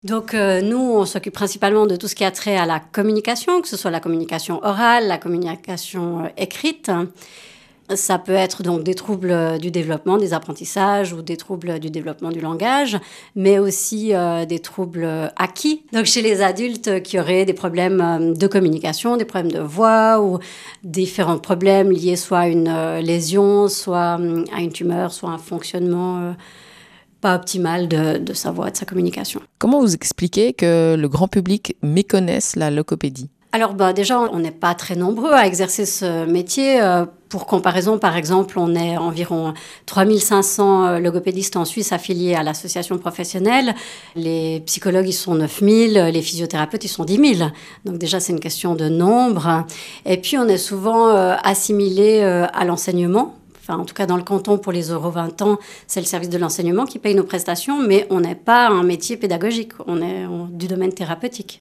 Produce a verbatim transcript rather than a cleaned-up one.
Donc euh, nous, on s'occupe principalement de tout ce qui a trait à la communication, que ce soit la communication orale, la communication euh, écrite. Ça peut être donc des troubles du développement, des apprentissages ou des troubles du développement du langage, mais aussi euh, des troubles acquis. Donc chez les adultes qui auraient des problèmes de communication, des problèmes de voix ou différents problèmes liés soit à une euh, lésion, soit euh, à une tumeur, soit à un fonctionnement euh, pas optimal de, de sa voix, de sa communication. Comment vous expliquez que le grand public méconnaisse la logopédie ? Alors bah, déjà, on n'est pas très nombreux à exercer ce métier. Euh, pour comparaison, par exemple, on est environ trois mille cinq cents logopédistes en Suisse affiliés à l'association professionnelle. Les psychologues, ils sont neuf mille, les physiothérapeutes, ils sont dix mille. Donc déjà, c'est une question de nombre. Et puis, on est souvent euh, assimilés euh, à l'enseignement. Enfin, en tout cas, dans le canton, pour les euros vingt ans, c'est le service de l'enseignement qui paye nos prestations, mais on n'est pas un métier pédagogique, on est du domaine thérapeutique.